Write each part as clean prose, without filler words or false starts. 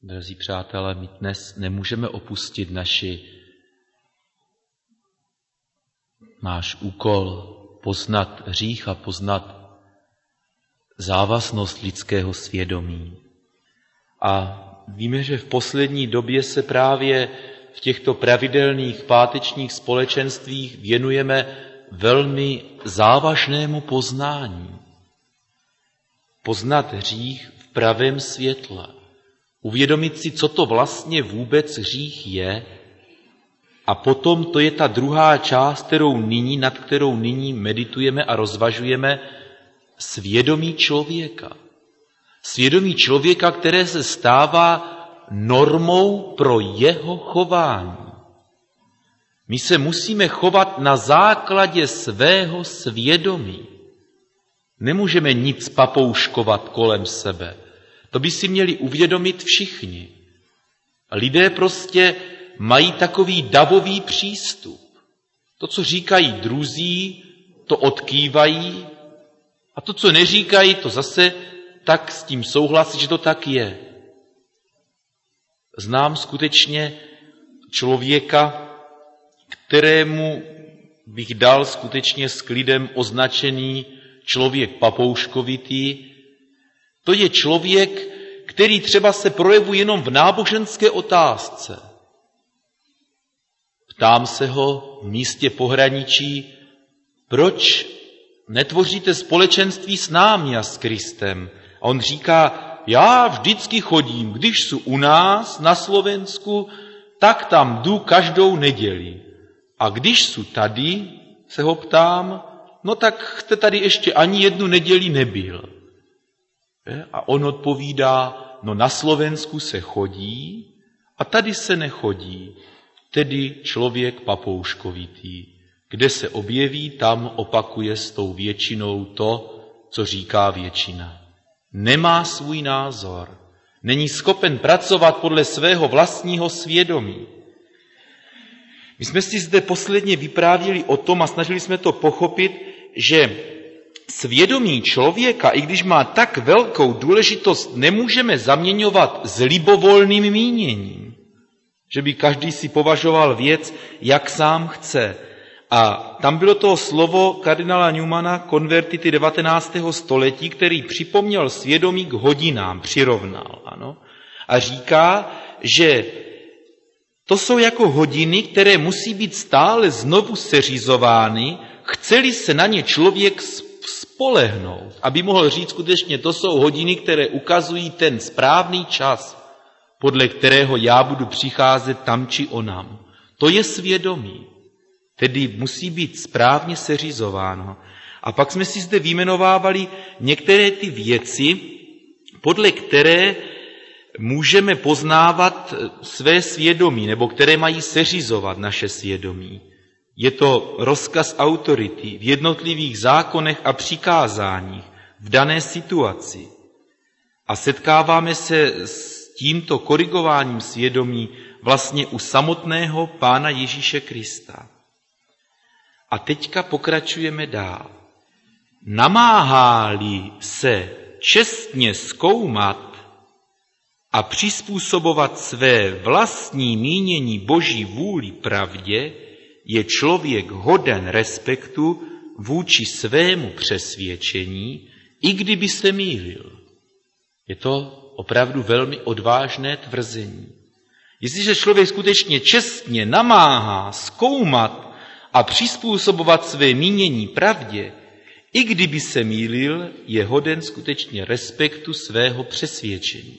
Drazí přátelé, my dnes nemůžeme opustit náš úkol poznat hřích a poznat závaznost lidského svědomí. A víme, že v poslední době se právě v těchto pravidelných pátečních společenstvích věnujeme velmi závažnému poznání. Poznat hřích v pravém světle. Uvědomit si, co to vlastně vůbec hřích je. A potom to je ta druhá část, nad kterou nyní meditujeme a rozvažujeme, svědomí člověka. Svědomí člověka, které se stává normou pro jeho chování. My se musíme chovat na základě svého svědomí. Nemůžeme nic papouškovat kolem sebe. To by si měli uvědomit všichni. Lidé prostě mají takový davový přístup. To, co říkají druzí, to odkývají a to, co neříkají, to zase tak s tím souhlasí, že to tak je. Znám skutečně člověka, kterému bych dal skutečně s klidem označený člověk papouškovitý. To je člověk, který třeba se projevuje jenom v náboženské otázce. Ptám se ho v místě pohraničí, proč netvoříte společenství s námi a s Kristem? A on říká, já vždycky chodím, když jsou u nás na Slovensku, tak tam jdu každou neděli. A když jsou tady, se ho ptám, no tak jste tady ještě ani jednu neděli nebyl. A on odpovídá, no na Slovensku se chodí a tady se nechodí. Tedy člověk papouškovitý. Kde se objeví, tam opakuje s tou většinou to, co říká většina. Nemá svůj názor. Není schopen pracovat podle svého vlastního svědomí. My jsme si zde posledně vyprávěli o tom a snažili jsme to pochopit, že svědomí člověka, i když má tak velkou důležitost, nemůžeme zaměňovat s libovolným míněním. Že by každý si považoval věc, jak sám chce. A tam bylo to slovo kardinála Newmana, konvertity 19. století, který připomněl svědomí k hodinám, přirovnal. Ano? A říká, že to jsou jako hodiny, které musí být stále znovu seřizovány, chce-li se na ně člověk spolehnout, aby mohl říct skutečně, to jsou hodiny, které ukazují ten správný čas, podle kterého já budu přicházet tam či onam. To je svědomí. Tedy musí být správně seřizováno. A pak jsme si zde vyjmenovávali některé ty věci, podle které můžeme poznávat své svědomí, nebo které mají seřizovat naše svědomí. Je to rozkaz autority v jednotlivých zákonech a přikázáních v dané situaci. A setkáváme se s tímto korigováním svědomí vlastně u samotného Pána Ježíše Krista. A teďka pokračujeme dál. Namáhá-li se čestně zkoumat a přizpůsobovat své vlastní mínění Boží vůli pravdě, je člověk hoden respektu vůči svému přesvědčení, i kdyby se mýlil. Je to opravdu velmi odvážné tvrzení. Jestliže člověk skutečně čestně namáhá zkoumat a přizpůsobovat své mínění pravdě, i kdyby se mýlil, je hoden skutečně respektu svého přesvědčení.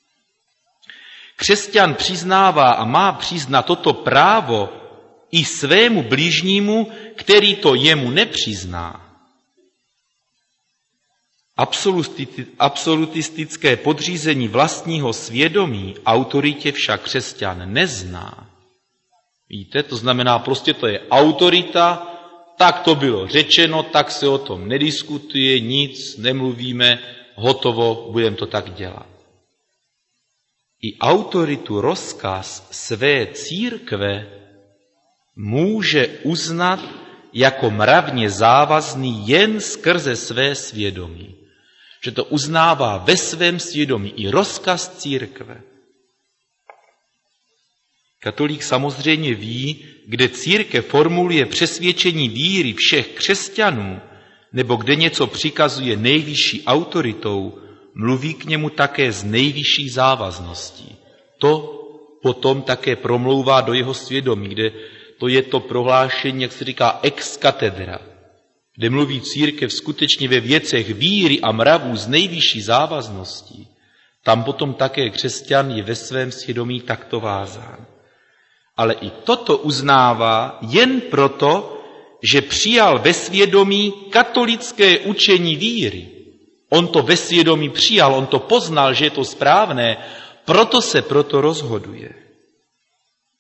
Křesťan přiznává a má přiznat toto právo i svému bližnímu, který to jemu nepřizná. Absolutistické podřízení vlastního svědomí autoritě však křesťan nezná. Víte, to znamená, prostě to je autorita, tak to bylo řečeno, tak se o tom nediskutuje, nic, nemluvíme, hotovo, budeme to tak dělat. I autoritu rozkaz své církve může uznat jako mravně závazný jen skrze své svědomí. Že to uznává ve svém svědomí i rozkaz církve. Katolík samozřejmě ví, kde církev formuluje přesvědčení víry všech křesťanů, nebo kde něco přikazuje nejvyšší autoritou, mluví k němu také z nejvyšší závazností. To potom také promlouvá do jeho svědomí, kde to je to prohlášení, jak se říká, ex cathedra, kde mluví církev skutečně ve věcech víry a mravů z nejvyšší závazností. Tam potom také křesťan je ve svém svědomí takto vázán. Ale i toto uznává jen proto, že přijal ve svědomí katolické učení víry. On to ve svědomí přijal, on to poznal, že je to správné, proto se proto rozhoduje.